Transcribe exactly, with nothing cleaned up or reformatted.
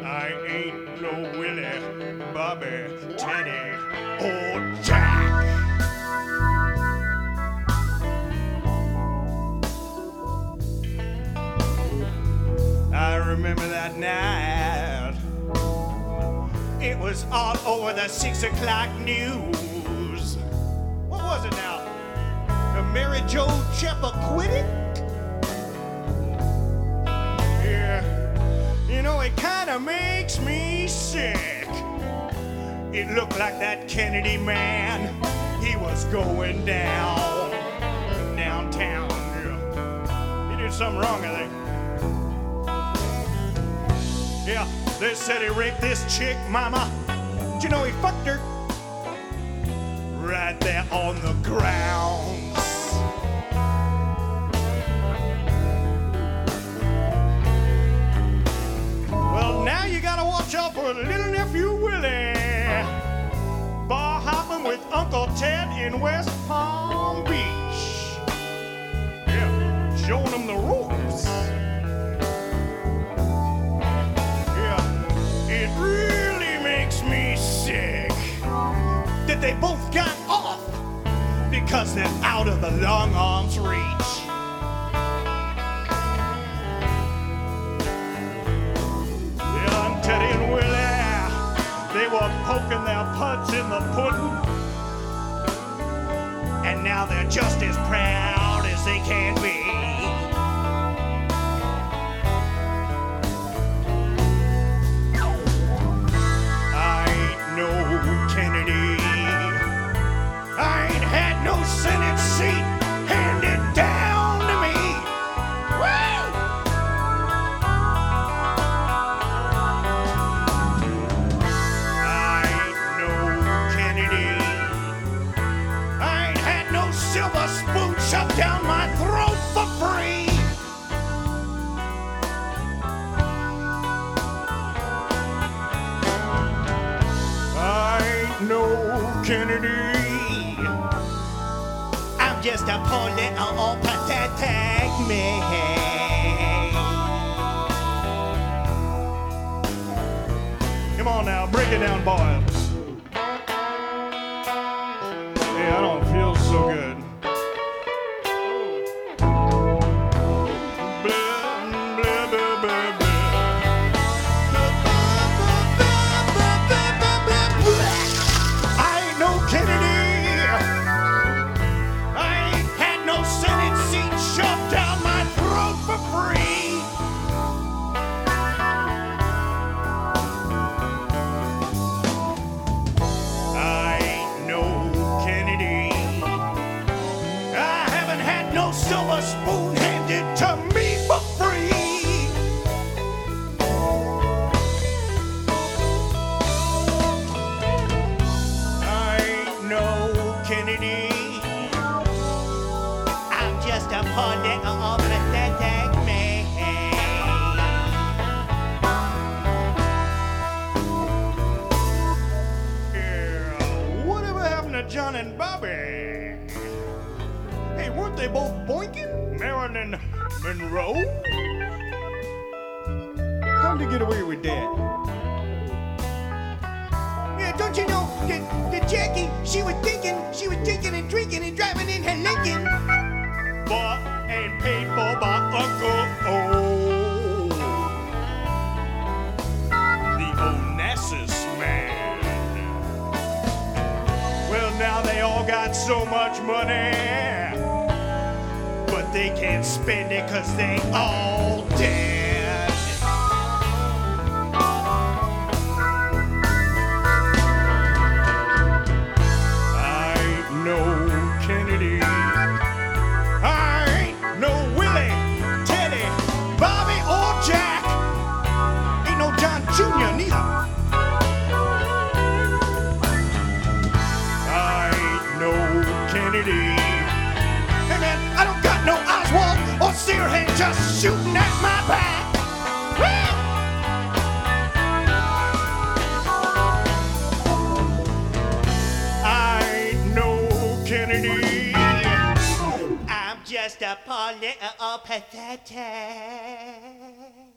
I ain't no Willie, Bobby, Teddy, or Jack. I remember that night. It was all over the six o'clock news. What was it now? The Mary Jo Chappaquiddick? Yeah. You know, it kind of makes me sick. It looked like that Kennedy man, he was going down, downtown. Yeah. He did something wrong, I think. Yeah, they said he raped this chick, mama. But you know, he fucked her right there on the grounds. Well, now you gotta watch out for little nephew Willie, bar hopping with Uncle Ted in West Palm Beach. Yeah, showing him the ropes. It really makes me sick that they both got off because they're out of the long arm's reach. Yeah, and Teddy and Willie, they were poking their putts in the pudding, and now they're just as proud as they can be. Kennedy, I ain't had no Senate seat handed down to me. Woo! I ain't no Kennedy, I ain't had no silver spoon shoved down my throat for free. No Kennedy, I'm just a poor little pathetic man. Come on now, break it down, boys. Hey, I don't feel so good. Silver spoon handed to me for free. I ain't no Kennedy, I'm just a poor little pathetic man. Yeah, whatever happened to John and Bobby? Hey, weren't they both boinking? Marilyn Monroe? How'd they get away with that? Yeah, don't you know that, that Jackie, she was thinking, she was drinking and drinking and driving in her Lincoln. Bought and paid for by Uncle O, the Onassis man. Well, now they all got so much money, but they can't spend it cause they all dead. I ain't no Kennedy, I ain't no Willie, Teddy, Bobby, or Jack. Ain't no John Junior neither. I ain't no Kennedy. Hey man, I don't got no Oswald or Sirhan just shooting at my back. Woo! I ain't no Kennedy, I'm just a poor little pathetic.